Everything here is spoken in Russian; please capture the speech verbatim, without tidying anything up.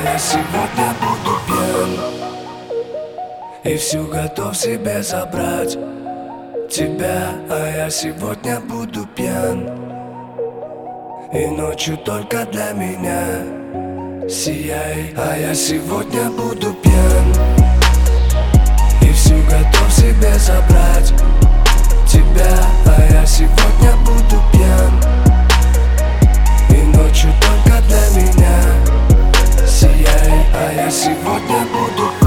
я сегодня буду пьян и всю готов себе забрать тебя. А я сегодня буду пьян и ночью только для меня сияй. А я сегодня буду пьян и всю готов себе забрать тебя. А я сегодня буду пьян и ночью только для меня сияй. А я сегодня буду